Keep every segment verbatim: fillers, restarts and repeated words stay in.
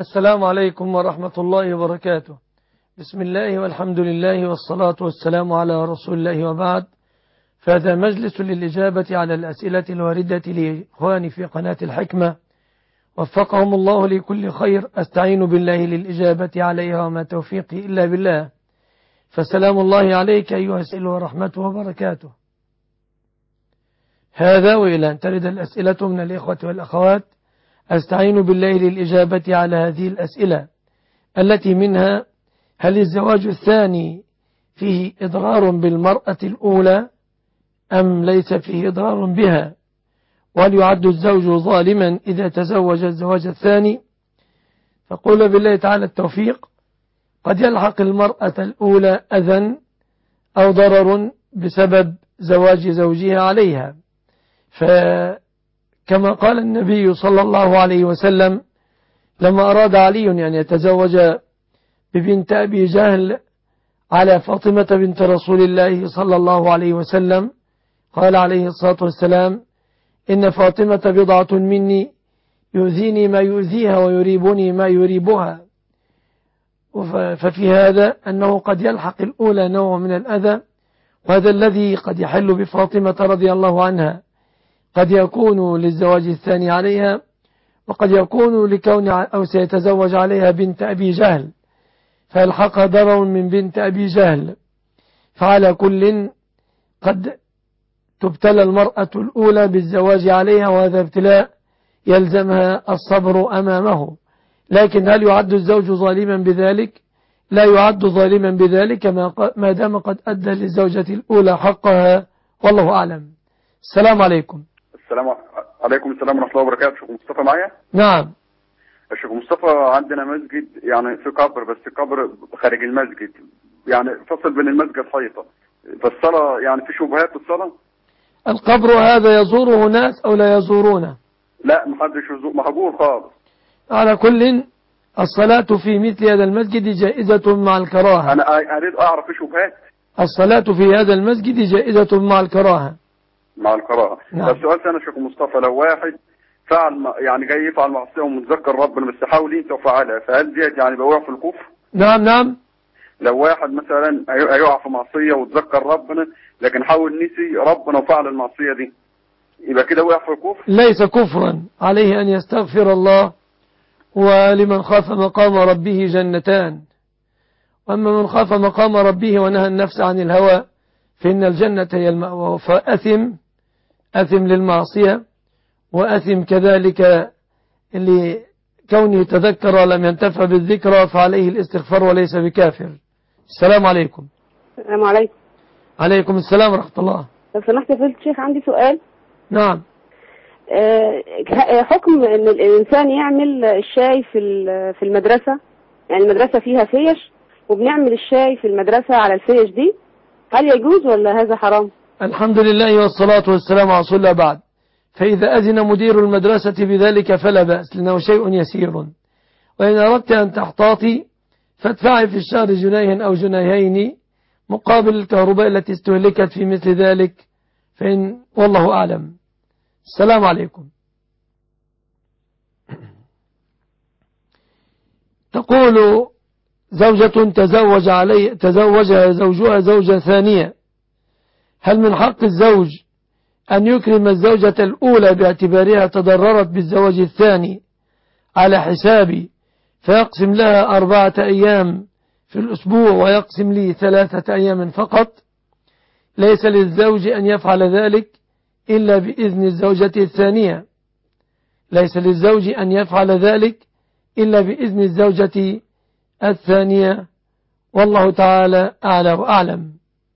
السلام عليكم ورحمة الله وبركاته. بسم الله والحمد لله والصلاة والسلام على رسول الله وبعد. فهذا مجلس للإجابة على الأسئلة الواردة لإخواني في قناة الحكمة، وفقهم الله لكل خير. أستعين بالله للإجابة عليها وما توفيقي إلا بالله. فسلام الله عليك أيها السائل ورحمته وبركاته. هذا وإلى أن ترد الأسئلة من الإخوة والأخوات أستعين بالله للإجابة على هذه الأسئلة التي منها: هل الزواج الثاني فيه إضرار بالمرأة الأولى أم ليس فيه إضرار بها؟ وهل يعد الزوج ظالما إذا تزوج الزواج الثاني؟ فقول بالله تعالى التوفيق. قد يلحق المرأة الأولى أذى أو ضرر بسبب زواج زوجها عليها، فكما قال النبي صلى الله عليه وسلم لما أراد علي أن يتزوج ببنت أبي جهل على فاطمة بنت رسول الله صلى الله عليه وسلم، قال عليه الصلاة والسلام: إن فاطمة بضعة مني يؤذيني ما يؤذيها ويريبني ما يريبها. ففي هذا أنه قد يلحق الأولى نوع من الأذى، وهذا الذي قد يحل بفاطمة رضي الله عنها قد يكون للزواج الثاني عليها، وقد يكون لكون أو سيتزوج عليها بنت أبي جهل فيلحقها ضرر من بنت أبي جهل. فعلى كل قد تبتلى المرأة الأولى بالزواج عليها، وهذا ابتلاء يلزمها الصبر أمامه. لكن هل يعد الزوج ظالما بذلك؟ لا يعد ظالما بذلك ما دام قد أدى للزوجة الأولى حقها، والله أعلم. السلام عليكم. السلام عليكم. السلام ورحمة الله وبركاته. شيخ مصطفى معايا؟ نعم. الشيخ مصطفى، عندنا مسجد يعني في قبر، بس قبر خارج المسجد، يعني فصل بين المسجد حيطة، فالصلاة يعني في شبهات الصلاة. القبر هذا يزوره ناس أو لا يزورونه؟ لا، محدش يزور، مهجور خالص. على كل الصلاة في مثل هذا المسجد جائزة مع الكراهة. أنا أريد أعرف في شبهات. الصلاة في هذا المسجد جائزة مع الكراهة. مع الكراهة. نعم. بس سؤال ثاني شيخ مصطفى، لو واحد فعل يعني جاي يفعل معصية ومتذكر ربنا بس حاول انت وفعلها، فهل ديت يعني بيوقع في الكفر؟ نعم نعم. لو واحد مثلا هيقع في معصية وتذكر ربنا لكن حاول نسي ربنا وفعل المعصية دي، يبقى كده وقع في الكفر؟ ليس كفرا، عليه أن يستغفر الله. ولمن خاف مقام ربه جنتان، وأما من خاف مقام ربه ونهى النفس عن الهوى فإن الجنة هي المأوى. فأثم أثم للمعصية، وأثم كذلك لكونه تذكر ولم ينتفع بالذكرى، فعليه الاستغفار وليس بكافر. السلام عليكم. السلام عليكم. عليكم السلام ورحمة الله. لو سمحت يا فضيلة الشيخ عندي سؤال. نعم. حكم ان الانسان يعمل الشاي في في المدرسة، يعني المدرسة فيها فيش وبنعمل الشاي في المدرسة على الفيش دي، هل يجوز ولا هذا حرام؟ الحمد لله والصلاة والسلام على رسول الله. بعد، فإذا أذن مدير المدرسة بذلك فلا بأس، لأنه شيء يسير. وإن أردت أن تحتاطي فادفعي في الشهر جنيها أو جنيهين مقابل الكهرباء التي استهلكت في مثل ذلك، فإن والله أعلم. السلام عليكم. تقول زوجة تزوج علي تزوجها زوجها زوجة ثانية، هل من حق الزوج أن يكرم الزوجة الأولى باعتبارها تضررت بالزواج الثاني على حسابي، فيقسم لها أربعة أيام في الأسبوع ويقسم لي ثلاثة أيام فقط؟ ليس للزوج أن يفعل ذلك إلا بإذن الزوجة الثانية. ليس للزوج أن يفعل ذلك إلا بإذن الزوجة الثانية، والله تعالى أعلى وأعلم.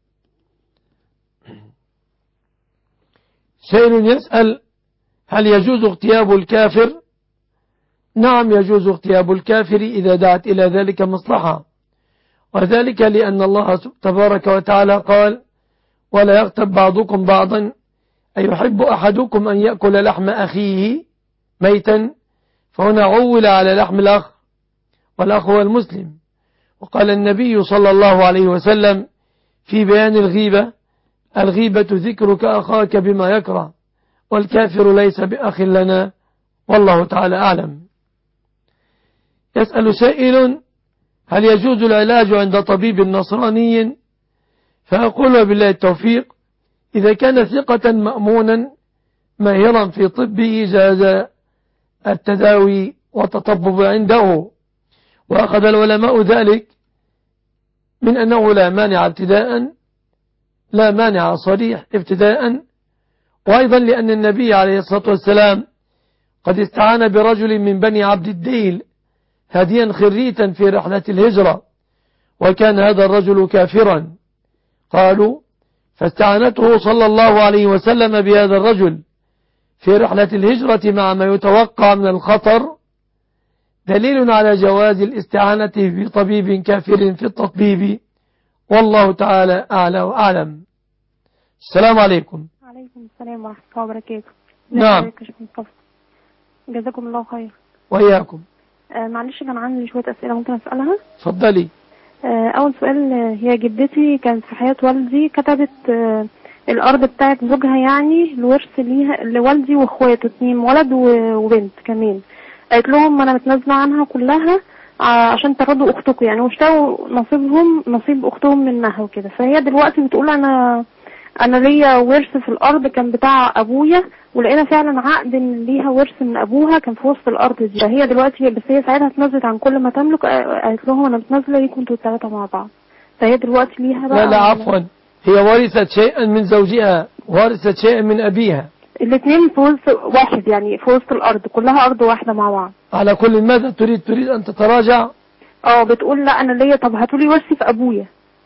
سائل يسأل: هل يجوز اغتياب الكافر؟ نعم، يجوز اغتياب الكافر إذا دعت إلى ذلك مصلحة، وذلك لأن الله تبارك وتعالى قال: ولا يغتب بعضكم بعضا أيحب أحدكم أن يأكل لحم أخيه ميتا، فهنا عول على لحم الأخ، والأخ هو المسلم. وقال النبي صلى الله عليه وسلم في بيان الغيبة: الغيبة ذكرك أخاك بما يكره، والكافر ليس بأخ لنا، والله تعالى أعلم. يسأل سائل: هل يجوز العلاج عند طبيب نصراني؟ فأقول بالله التوفيق: إذا كان ثقة مأمونا ماهرا في طبه جاز التداوي والتطبب عنده، وأخذ العلماء ذلك من أنه لا مانع ابتداء لا مانع صريح ابتداء، وأيضا لأن النبي عليه الصلاة والسلام قد استعان برجل من بني عبد الديل هاديا خريتا في رحلة الهجرة، وكان هذا الرجل كافرا. قالوا: فاستعانته صلى الله عليه وسلم بهذا الرجل في رحلة الهجرة مع ما يتوقع من الخطر، دليل على جواز الاستعانة بطبيب كافر في التطبيب، والله تعالى أعلى وأعلم. السلام عليكم. عليكم السلام ورحمة الله وبركاته. نعم. جزاكم الله خير. وإياكم. آه معلش كان عندي شوية أسئلة ممكن أسألها؟ اتفضلي. آه أول سؤال، هي جدتي كانت في حياة والدي كتبت آه الأرض بتاعت زوجها يعني الورث ليها لوالدي وإخواته اتنين ولد وبنت كمان. قالت لهم أنا متنازلة عنها كلها عشان ترضوا أختكم يعني، واشتروا نصيبهم نصيب أختهم منها وكده. فهي دلوقتي بتقول أنا أنا ليا ورث في الأرض كان بتاع أبويا، ولقينا فعلا عقد إن ليها ورث من أبوها كان في وسط الأرض دي. فهي دلوقتي بس هي ساعتها اتنازلت عن كل ما تملك، قالت لهم أنا متنازلة ليكم انتوا الثلاثة مع بعض. فهي دلوقتي ليها بقى. لا لا عفوا، هي ورثت شيئا من زوجها، ورثت شيئا من أبيها. الاثنين في وسط واحد يعني، في وسط الأرض كلها أرض واحدة مع بعض. على كل ماذا تريد تريد أن تتراجع؟ اه بتقول لا أنا ليا، طب هاتولي ورثي في أبويا.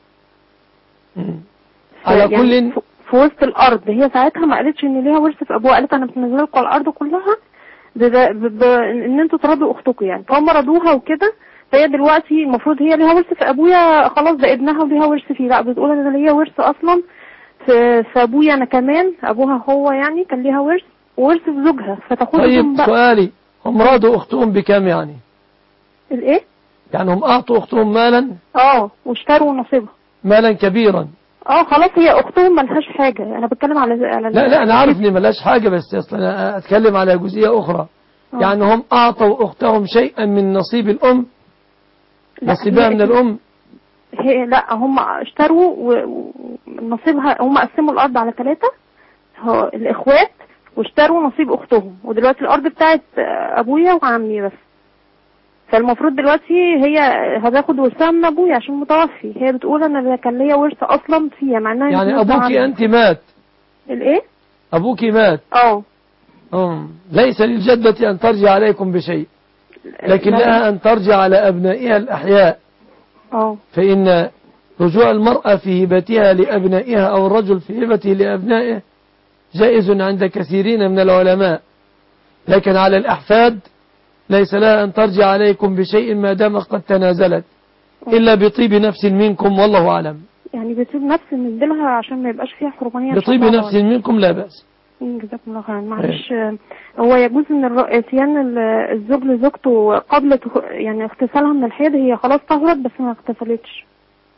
مم. على يعني كل في وسط الأرض. هي ساعتها ما قالتش إن ليها ورث في أبوها، قالت أنا بتنزل لكم على الأرض كلها ب... ب... ب... إن أنتوا ترضوا أختكم يعني. فهم رضوها وكده. فهي دلوقتي المفروض هي ليها ورث في أبويا، خلاص ده ابنها وليها ورث فيه. لا بتقول أنا ليا ورث أصلا في في أبويا أنا كمان، أبوها هو يعني كان ليها ورث وورث في زوجها فتاخدهم. طيب بقى. سؤالي، هم رضوا أختهم بكام يعني؟ الإيه؟ يعني هم أعطوا أختهم مالا؟ اه واشتروا نصيبها مالا كبيرا. اه خلاص هي اختهم ملهاش حاجة. انا بتكلم على على لا لا انا عارف ان ملهاش حاجة، بس اصلا انا اتكلم على جزئية اخرى. أوه. يعني هم اعطوا اختهم شيئا من نصيب الام، نصيبها من الام. هي لا هم اشتروا ونصيبها، هم قسموا الارض على ثلاثة الاخوات واشتروا نصيب اختهم، ودلوقتي الارض بتاعت ابويا وعمي بس. فالمفروض دلوقتي هي هتاخد ورثها من ابويا عشان متوفي. هي بتقول انا كان ليا ورث اصلا فيها، مع انها يعني ابوكي انت مات. الايه؟ ابوكي مات. اه امم ليس للجدة ان ترجع عليكم بشيء، لكن لها ان ترجع على ابنائها الاحياء. اه فان رجوع المرأة في هبتها لابنائها او الرجل في هبته لابنائه جائز عند كثيرين من العلماء، لكن على الاحفاد ليس لها أن ترجع عليكم بشيء ما دام قد تنازلت إلا بطيب نفس منكم، والله أعلم. يعني بطيب نفس نديلها عشان ما يبقاش فيها حرمانية. بطيب نفس منكم لا بأس. جزاكم الله خيرا. معلش هو يجوز ان اتيان الزوج لزوجته قبل يعني اغتسالها من الحيض، هي خلاص طهرت بس ما اغتسلتش؟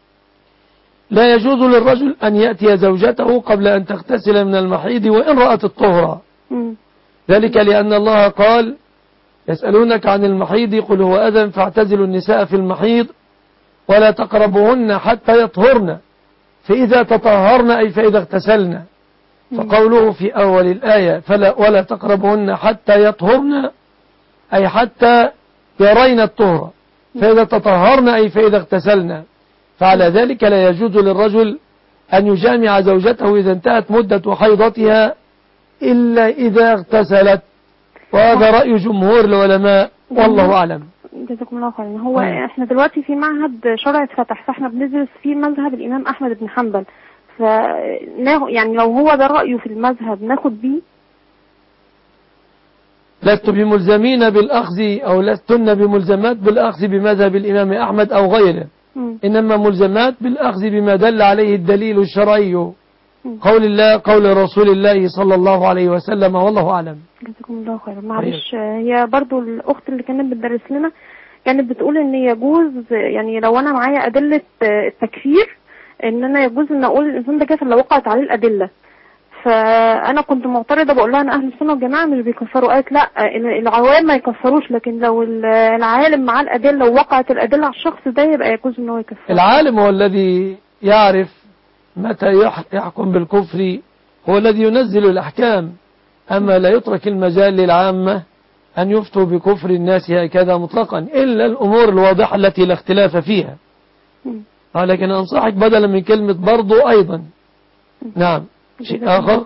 لا يجوز للرجل أن يأتي زوجته قبل أن تغتسل من المحيض وإن رأت الطهرة. ذلك لأن الله قال يسألونك عن المحيض قل هو أذى فاعتزلوا النساء في المحيض ولا تقربوهن حتى يطهرن فإذا تطهرن أي فإذا اغتسلن. فقوله في أول الآية فلا ولا تقربوهن حتى يطهرن أي حتى يرين الطهر، فإذا تطهرن أي فإذا اغتسلن. فعلى ذلك لا يجوز للرجل أن يجامع زوجته إذا انتهت مدة حيضتها إلا إذا اغتسلت، وهذا رأي جمهور العلماء والله أعلم. جزاكم الله خيرا. هو مم. احنا دلوقتي في معهد شرع اتفتح، فاحنا بندرس فيه مذهب الإمام أحمد بن حنبل، ف يعني لو هو ده رأيه في المذهب ناخد بيه. لست بملزمين بالأخذ أو لستن بملزمات بالأخذ بمذهب الإمام أحمد أو غيره، مم. إنما ملزمات بالأخذ بما دل عليه الدليل الشرعي، قول الله قول رسول الله صلى الله عليه وسلم، والله أعلم. جزاكم الله خيرا. معلش هي برضو الأخت اللي كانت بتدرس لنا كانت بتقول إن يجوز يعني لو أنا معايا أدلة التكفير إن أنا يجوز إن أقول الإنسان ده كافر لو وقعت عليه الأدلة. فانا كنت معترضه بقول لها ان اهل السنه والجماعه مش بيكفروا. قالت لا، العوام ما يكفروش، لكن لو العالم مع الادله ووقعت الادله على الشخص ده يبقى يجوز ان هو يكفر. العالم هو الذي يعرف متى يحكم بالكفر، هو الذي ينزل الأحكام، أما لا يترك المجال للعامة أن يفتوا بكفر الناس هكذا مطلقا إلا الأمور الواضحة التي لا اختلاف فيها. لكن أنصحك بدلا من كلمة برضو أيضا. نعم. شيء آخر.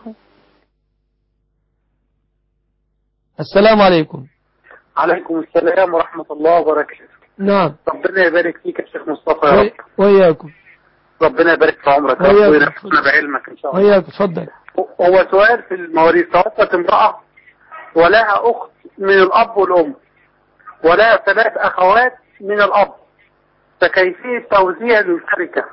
السلام عليكم. عليكم السلام ورحمة الله وبركاته. نعم. ربنا يبارك فيك يا شيخ مصطفى يا رب. وإياكم. ربنا يبارك في عمرك وينفعنا بعلمك إن شاء الله. وإياكم. تفضل. هو سؤال في المواريث. توفت امرأة ولها أخت من الأب والأم ولها ثلاث أخوات من الأب، فكيفية توزيع للتركة؟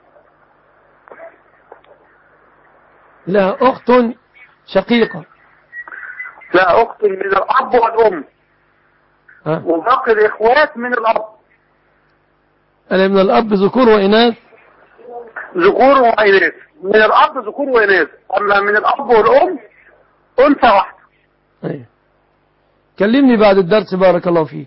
لها أخت شقيقة. لا، أخت من الأب والأم أه؟ وباقي الإخوات من الأب. ألا من الأب ذكور وإناث؟ ذكور وإناث. من الأب ذكور وإناث، أما من الأب والأم أنثى واحدة. أيه. كلمني بعد الدرس بارك الله فيك.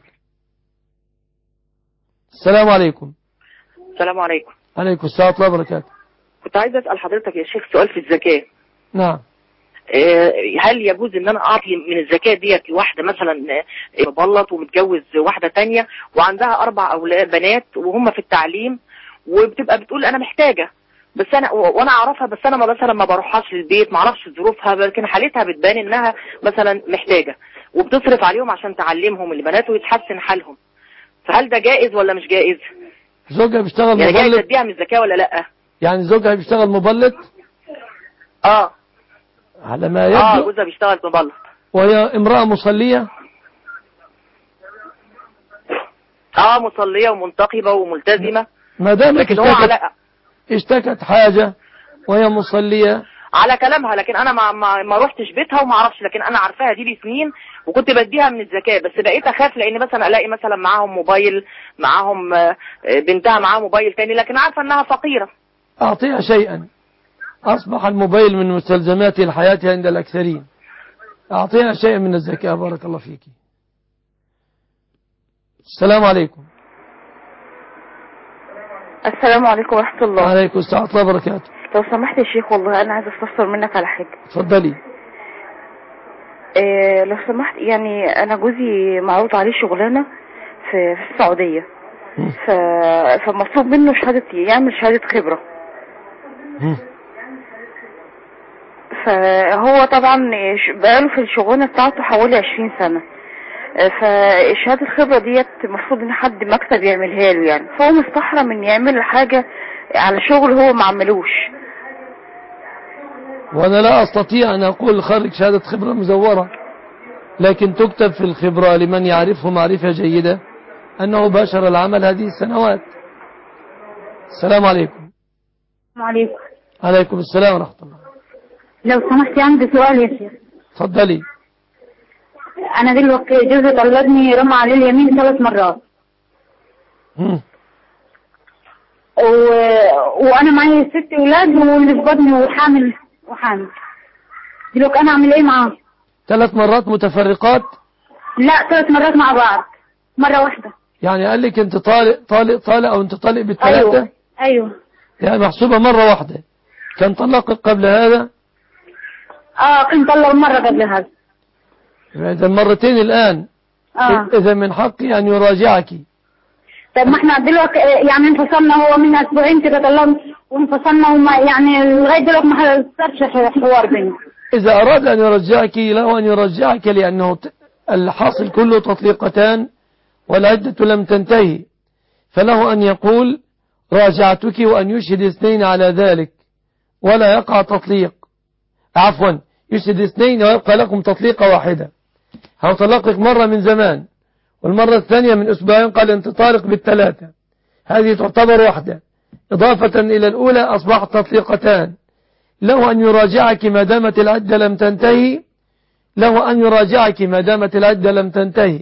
السلام عليكم. السلام عليكم. عليكم السلام ورحمة الله وبركاته. كنت عايز أسأل حضرتك يا شيخ سؤال في الزكاة. نعم. هل يجوز ان انا اعطي من الزكاة ديت لواحدة مثلا مبلط ومتجوز واحدة تانية وعندها اربع اولاد بنات وهم في التعليم، وبتبقى بتقول انا محتاجة، بس انا وانا اعرفها، بس انا ما مثلا ما بروحهاش للبيت، ما اعرفش ظروفها، لكن حالتها بتبان انها مثلا محتاجة وبتصرف عليهم عشان تعلمهم البنات ويتحسن حالهم، فهل ده جائز ولا مش جائز؟ زوجها بيشتغل يعني مبلط؟ جائز اديها من الزكاة ولا لا؟ يعني زوجها بيشتغل مبلط؟ اه على ما يبدو. اه جوزها بيشتغل مبلط. وهي امرأة مصلية؟ اه مصلية ومنتقبة وملتزمة. ما دام لكن هو اشتكت, على اشتكت حاجة وهي مصلية على كلامها، لكن انا ما ما, ما روحتش بيتها وما اعرفش، لكن انا عارفاها دي بسنين وكنت بديها من الزكاة، بس بقيت اخاف لان مثلا الاقي مثلا معاهم موبايل، معاهم بنتها معاها موبايل تاني، لكن عارفة انها فقيرة. اعطيها شيئا، اصبح الموبايل من مستلزمات الحياة عند الاكثرين، اعطيها شيئا من الزكاة بارك الله فيك. السلام عليكم. السلام عليكم ورحمة الله. وعليكم السلام ورحمة الله وبركاته. لو سمحت يا شيخ والله أنا عايزة أستفسر منك على حاجة. اتفضلي. إيه لو سمحت، يعني أنا جوزي معروض عليه شغلانة في, في السعودية، ف... فمطلوب منه شهادة، يعمل شهادة خبرة. فهو طبعا بقاله في الشغلانة بتاعته حوالي عشرين سنة، فشهادة الخبرة ديت المفروض ان حد مكتب يعملها له يعني، فهو مستحرم ان يعمل حاجة على شغل هو ما عملوش. وانا لا استطيع ان اقول خارج شهادة خبرة مزورة، لكن تكتب في الخبرة لمن يعرفه معرفة جيدة انه باشر العمل هذه السنوات. السلام عليكم. وعليكم. عليكم السلام ورحمة الله. لو سمحتي عندي سؤال يا شيخ. اتفضلي. انا دلوقتي جوزي طلبني رمى عليه اليمين ثلاث مرات. امم و... وانا معي ست اولاد واللي في بطني وحامل وحامل. دلوقتي انا اعمل ايه معاه؟ ثلاث مرات متفرقات؟ لا، ثلاث مرات مع بعض، مرة واحدة. يعني قال لك انت طالق طالق طالق او انت طالق بالثلاثة؟ ايوه ايوه. يعني محسوبة مرة واحدة. كان طلقك قبل هذا؟ اه كنت طلق مرة قبل هذا. إذا مرتين الآن. اه إذا من حقي أن يراجعك. طب ما احنا دلوقتي يعني انفصلنا، هو من اسبوعين كده طلقنا وانفصلنا، وما يعني لغاية دلوقتي ما صارش حوار بيننا. إذا أراد أن يرجعك له أن يرجعك، لأنه الحاصل كله تطليقتان والعدة لم تنتهي، فله أن يقول راجعتك وأن يشهد اثنين على ذلك ولا يقع تطليق، عفوا يشهد اثنين ويبقى لكم تطليقة واحدة. هو طلقك مرة من زمان والمرة الثانية من أسبوعين قال أنت طالق بالثلاثة، هذه تعتبر واحدة إضافة إلى الأولى أصبحت تطليقتان. له أن يراجعك ما دامت العدة لم تنتهي، له أن يراجعك ما دامت العدة لم تنتهي،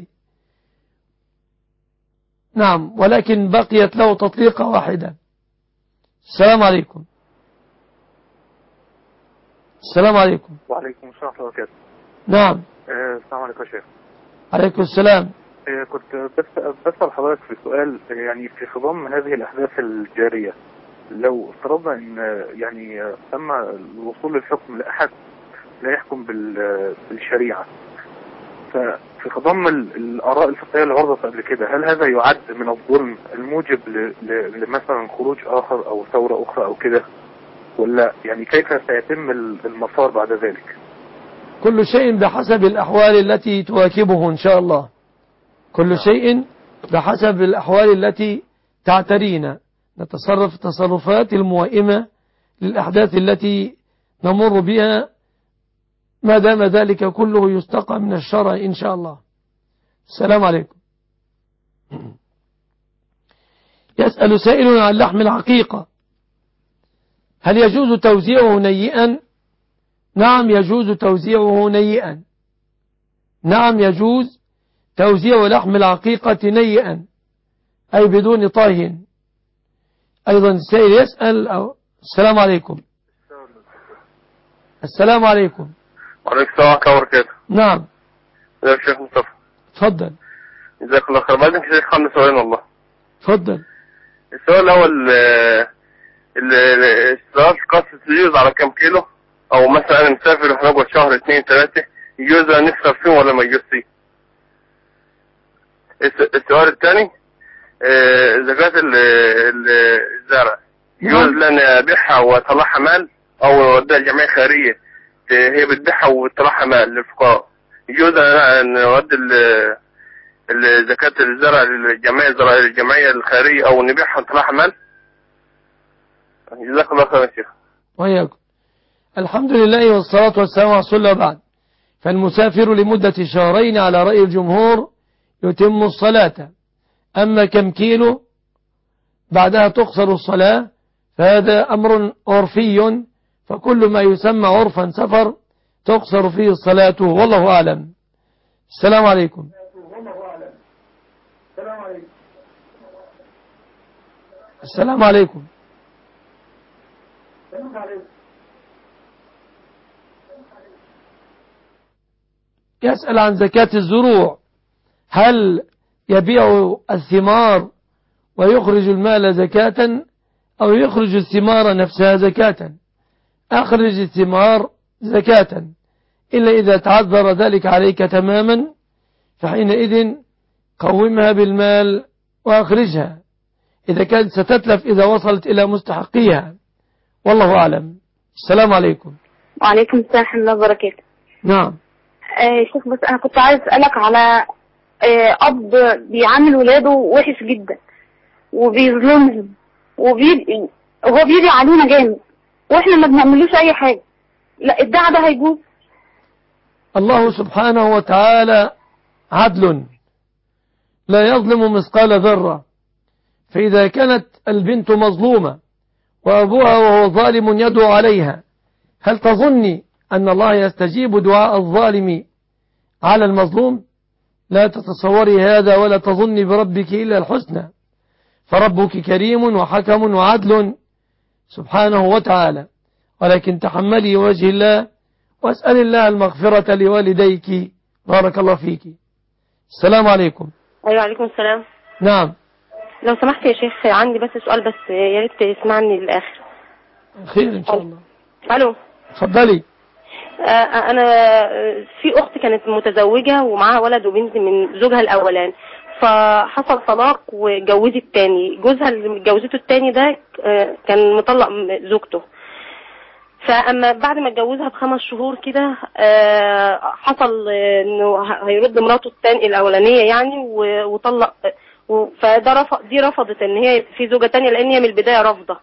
نعم، ولكن بقيت له تطليقة واحدة. السلام عليكم. السلام عليكم. وعليكم السلام ورحمة الله وبركاته. نعم. آه، السلام عليكم يا شيخ. عليكم السلام. آه، كنت بس بسأل حضرتك في سؤال، يعني في خضم هذه الأحداث الجارية، لو افترضنا ان يعني تم الوصول للحكم لأحد لا يحكم بالشريعة، ففي خضم الآراء الفقهية اللي عرضت قبل كده، هل هذا يعد من الظلم الموجب لمثلا خروج آخر أو ثورة أخرى أو كده، ولا يعني كيف سيتم المسار بعد ذلك؟ كل شيء بحسب الأحوال التي تواكبه إن شاء الله، كل شيء بحسب الأحوال التي تعترينا، نتصرف تصرفات الموائمة للأحداث التي نمر بها ما دام ذلك كله يستقى من الشرع إن شاء الله. السلام عليكم. يسأل سائل عن لحم العقيقة، هل يجوز توزيعه نيئا؟ نعم يجوز توزيعه نيئا، نعم يجوز توزيع لحم العقيقة نيئا أي بدون طهي. أيضا السائل يسأل أو السلام عليكم. السلام عليكم. وعليكم السلام ورحمة الله وبركاته. نعم. يا شيخ مصطفى. تفضل. جزاك الله خير. بعدين شيخ خمس سؤالين والله. تفضل. السؤال الأول، الاشتراك قصة يجوز على كم كيلو؟ أو مثلا أنا مسافر وهنقعد شهر اثنين ثلاثة، يجوز نكسر فيهم ولا ما يجوز فيه؟ السؤال الثاني، زكاة الزرع يجوز لنا أبيعها وأطلعها مال، أو نوديها الجمعية الخيرية هي بتبيعها وتطلعها مال للفقراء، يجوز نودي زكاة الزرع للجمعية الجمعية الخيرية أو نبيعها ونطلعها مال؟ جزاك الله خير يا شيخ. وإياكم. الحمد لله والصلاة والسلام على رسول الله بعد. فالمسافر لمدة شهرين على رأي الجمهور يتم الصلاة، أما كم كيلو بعدها تقصر الصلاة فهذا أمر عرفي، فكل ما يسمى عرفا سفر تقصر فيه الصلاة والله أعلم. السلام عليكم. السلام عليكم. يسأل عن زكاة الزروع، هل يبيع الثمار ويخرج المال زكاة أو يخرج الثمار نفسها زكاة؟ أخرج الثمار زكاة، إلا إذا تعذر ذلك عليك تماما فحينئذ قومها بالمال وأخرجها، إذا كانت ستتلف إذا وصلت إلى مستحقيها والله أعلم. السلام عليكم. وعليكم السلام ورحمة الله وبركاته. نعم. آه شيخ، بس أنا كنت عايز أسألك على آه أب بيعامل ولاده وحش جدا وبيظلمهم وبيدي وهو بيدي علينا جامد وإحنا ما بنعملوش أي حاجة، لا الدعاء ده هيجوز؟ الله سبحانه وتعالى عدل لا يظلم مثقال ذرة، فإذا كانت البنت مظلومة وأبوها وهو ظالم يدعو عليها، هل تظني أن الله يستجيب دعاء الظالم على المظلوم؟ لا تتصوري هذا ولا تظني بربك إلا الحسنى، فربك كريم وحكم وعدل سبحانه وتعالى، ولكن تحملي وجه الله واسأل الله المغفرة لوالديك. بارك الله فيك. السلام عليكم. أيوة عليكم السلام. نعم. لو سمحت يا شيخ عندي بس سؤال، بس يا ريت تسمعني للآخر. خير إن شاء الله. ألو. اتفضلي. آه أنا في أخت كانت متزوجة ومعاها ولد وبنت من زوجها الأولاني، فحصل طلاق وجوزت التاني. جوزها اللي جوزته التاني ده آه كان مطلق زوجته، فأما بعد ما اتجوزها بخمس شهور كده آه حصل إنه هيرد مراته التاني الأولانية يعني وطلق، فده رفض، دي رفضت ان هي في زوجة تانية لان هي من البداية رافضة.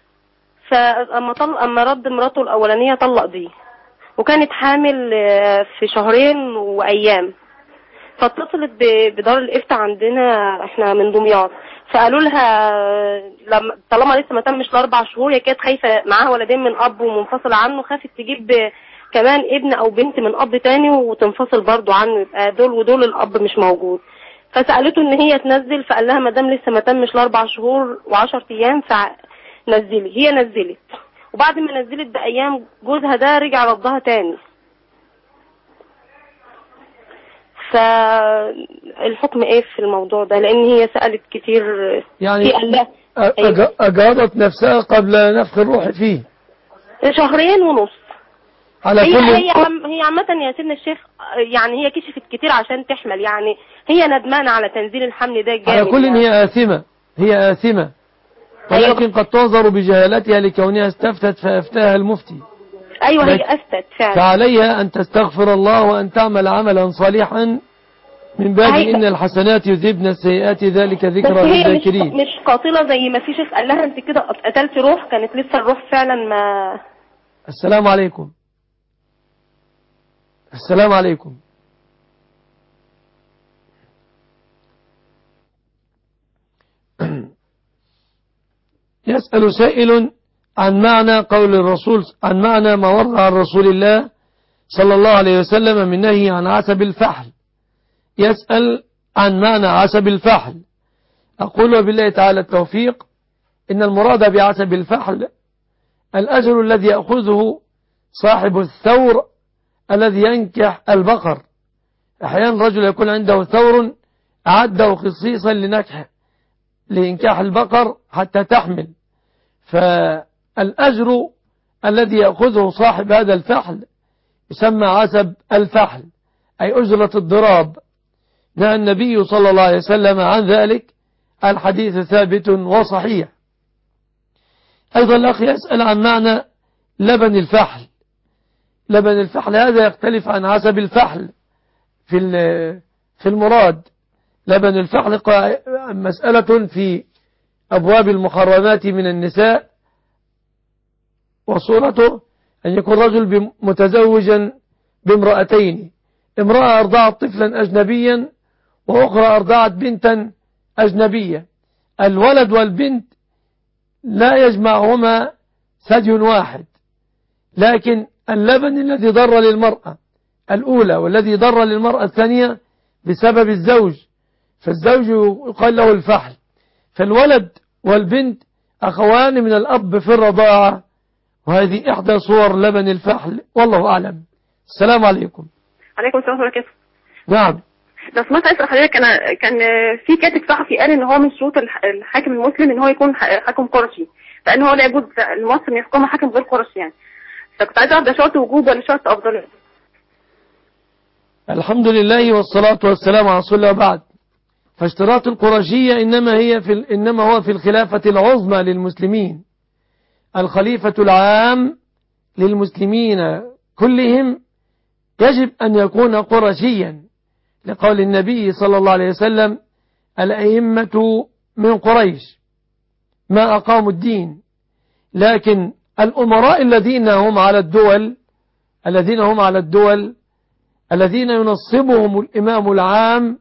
فاما طلق اما رد مراته الاولانية طلق دي، وكانت حامل في شهرين وايام، فاتصلت بدار الافتاء عندنا، احنا من دمياط، فقالوا لها لما طالما لسه ما تمش الاربع شهور، هي كانت خايفة معاها ولدين من اب ومنفصلة عنه، خافت تجيب كمان ابن او بنت من اب تاني وتنفصل برضو عنه، يبقى دول ودول الاب مش موجود. فسألته ان هي تنزل، فقال لها ما دام لسه ما تمش الاربع شهور وعشر ايام فنزلي. هي نزلت وبعد ما نزلت بأيام جوزها ده رجع ردها تاني. فالحكم ايه في الموضوع ده؟ لان هي سألت كتير يعني في الله. أيوة. أجارت نفسها قبل نفخ الروح فيه شهرين ونص. على هي كل هي هي عامة يا سيدنا الشيخ، يعني هي كشفت كتير عشان تحمل، يعني هي ندمانة على تنزيل الحمل ده جامد. على كل يعني. هي آثمة، هي آثمة، ولكن أيوة. قد تعذر بجهالتها لكونها استفتت فأفتاها المفتي. أيوة هي أفتت فعلا. فعليها أن تستغفر الله وأن تعمل عملا صالحا من باب إن الحسنات يذهبن السيئات ذلك ذكرى للذاكرين. مش, مش قاتلة زي ما في شيخ قال لها أنت كده قتلت روح، كانت لسه الروح فعلا ما. السلام عليكم. السلام عليكم. يسأل سائل عن معنى قول الرسول، عن معنى ما ورد عن رسول الله صلى الله عليه وسلم من نهي عن عسب الفحل. يسأل عن معنى عسب الفحل. أقول وبالله تعالى التوفيق إن المراد بعسب الفحل الأجر الذي يأخذه صاحب الثور الذي ينكح البقر. أحيانا رجل يكون عنده ثور أعده خصيصا لنكح لإنكاح البقر حتى تحمل، فالأجر الذي يأخذه صاحب هذا الفحل يسمى عسب الفحل، أي أجرة الضراب. نهى النبي صلى الله عليه وسلم عن ذلك، الحديث ثابت وصحيح. أيضا الأخ يسأل عن معنى لبن الفحل. لبن الفحل هذا يختلف عن عسب الفحل في في المراد. لبن الفحل مسألة في أبواب المحرمات من النساء، وصورته أن يكون رجل متزوجا بامرأتين، امرأة أرضعت طفلا أجنبيا وأخرى أرضعت بنتا أجنبية. الولد والبنت لا يجمعهما ثدي واحد، لكن اللبن الذي ضر للمرأة الأولى والذي ضر للمرأة الثانية بسبب الزوج، فالزوج يقال له الفحل. فالولد والبنت أخوان من الأب في الرضاعة، وهذه إحدى صور لبن الفحل، والله أعلم. السلام عليكم. عليكم السلام ورحمة الله. نعم. لو سمعت أسأل حضرتك، أنا كان في كاتب صحفي قال إن هو من شروط الحاكم المسلم إن هو يكون حاكم قرشي، فإن هو لا يجوز لمصر إن يحكمها حاكم غير قرشي يعني. فكنت عايز أعرف ده شرط وجوب ولا شرط أفضلية؟ الحمد لله والصلاة والسلام على رسول الله وبعد. فاشتراط القرشية إنما هي في إنما هو في الخلافة العظمى للمسلمين، الخليفة العام للمسلمين كلهم يجب أن يكون قرشيا، لقول النبي صلى الله عليه وسلم: الأئمة من قريش ما أقاموا الدين. لكن الأمراء الذين هم على الدول الذين هم على الدول الذين ينصبهم الإمام العام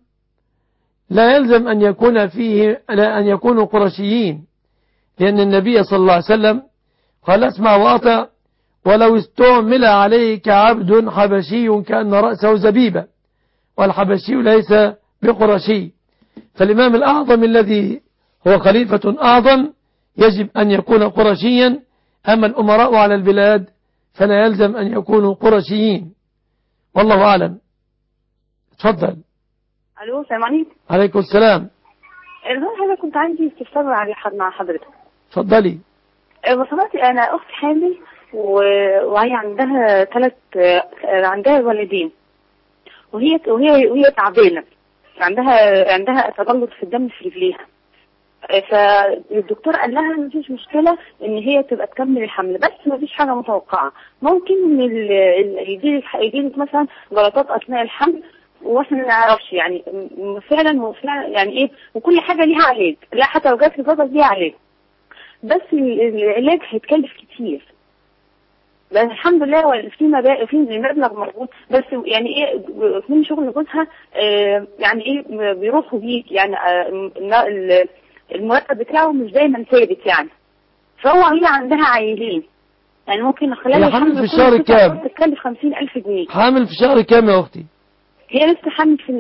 لا يلزم أن يكون فيه لا أن يكونوا قرشيين، لأن النبي صلى الله عليه وسلم قال: اسمع وأطع ولو استعمل عليك عبد حبشي كأن رأسه زبيبة، والحبشي ليس بقرشي. فالإمام الأعظم الذي هو خليفة أعظم يجب أن يكون قرشيا، أما الأمراء على البلاد فلا يلزم أن يكونوا قرشيين، والله أعلم. تفضل. ألو، السلام عليكم. عليكم السلام. أنا كنت عندي استفسار مع حضرتك. تفضلي. بصراحة أنا أختي حامل وهي عندها ثلاث عندها ولدين، وهي وهي وهي تعبانة، عندها عندها تجلط في الدم في رجليها. فالدكتور قال لها مفيش مشكلة ان هي تبقى تكمل الحمل، بس مفيش حاجة متوقعة، ممكن يجيلك يجيلك مثلا جلطات اثناء الحمل واحنا ما نعرفش يعني فعلا وفعلا يعني ايه، وكل حاجة ليها علاج، لا حتى لو جات جلطة ليها علاج، بس العلاج هيتكلف كتير. بس الحمد لله في مبالغ في مبلغ موجود، بس يعني ايه من شغل جوزها آه يعني ايه بيروحوا بيك يعني آه المرتب بتاعه مش دايما ثابت يعني، فهو هي عندها عيلين يعني ممكن خلال الحمل في الشهر كام؟ تتكلف خمسين ألف جنيه. حامل في شهر كام يا أختي؟ هي لسه حامل في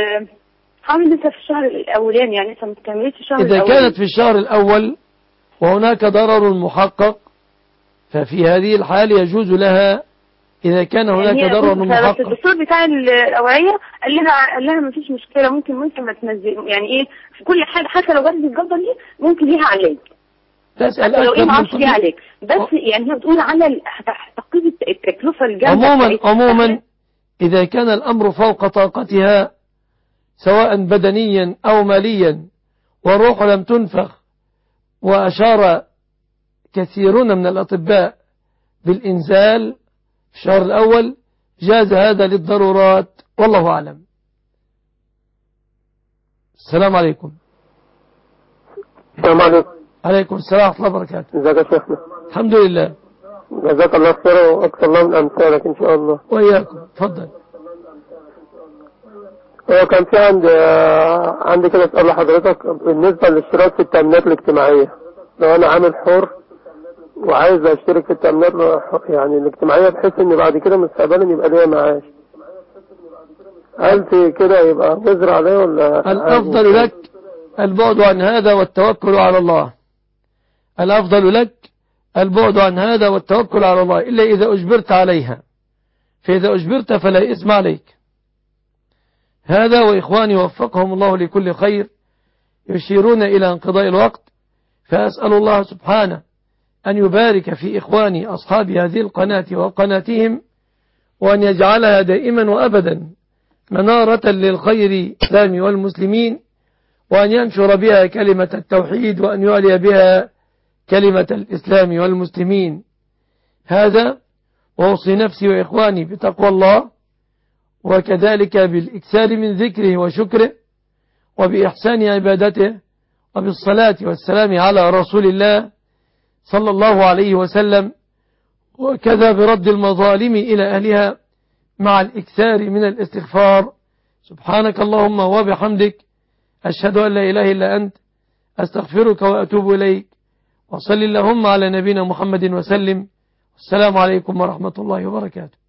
حامل لسه في الشهر الأولاني يعني لسه ما كملتش الشهر إذا الأولاني. كانت في الشهر الأول وهناك ضرر محقق ففي هذه الحال يجوز لها إذا كان هناك يعني ضرر محقق. الدكتور بتاع الأوعية قال لها قال لها ما فيش مشكلة، ممكن ممكن ما تنزل يعني إيه في كل حاجة، حتى لو جت الجلطة دي ممكن ليها علاج. تسأل لو ايه أكثر ما من عرفش ليها علاج، بس يعني هي بتقول على تقييم التكلفة الجامدة. عموما عموما إذا كان الأمر فوق طاقتها سواء بدنيا أو ماليا والروح لم تنفخ، وأشار كثيرون من الأطباء بالإنزال في الشهر الأول، جاز هذا للضرورات والله أعلم. السلام عليكم. السلام عليكم. عليكم السلام ورحمة الله وبركاته. ازيك يا شيخنا؟ الحمد لله. جزاك الله خير واكثر الله من امثالك ان شاء الله. وإياكم. تفضل. هو كان في عندي عندي كده سؤال لحضرتك بالنسبة للاشتراك في التأمينات الاجتماعية. لو أنا عامل حر وعايز أشترك في التأمينات يعني الاجتماعية بحيث إن بعد كده مستقبلا يبقى ليا معاش، هل في كده يبقى وزر عليه ولا؟ الأفضل لك البعد عن هذا والتوكل على الله. الأفضل لك البعد عن هذا والتوكل على الله، إلا إذا أجبرت عليها، فإذا أجبرت فلا إثم عليك. هذا وإخواني وفقهم الله لكل خير يشيرون إلى انقضاء الوقت، فأسأل الله سبحانه أن يبارك في إخواني أصحاب هذه القناة وقناتهم، وأن يجعلها دائما وأبدا منارة للخير الإسلام والمسلمين، وأن ينشر بها كلمة التوحيد، وأن يعلي بها كلمة الإسلام والمسلمين. هذا وأوصي نفسي وإخواني بتقوى الله، وكذلك بالإكثار من ذكره وشكره، وبإحسان عبادته، وبالصلاة والسلام على رسول الله صلى الله عليه وسلم، وكذا برد المظالم إلى أهلها مع الإكثار من الاستغفار. سبحانك اللهم وبحمدك، أشهد أن لا إله إلا أنت، أستغفرك وأتوب إليك، وصل اللهم على نبينا محمد وسلم. السلام عليكم ورحمة الله وبركاته.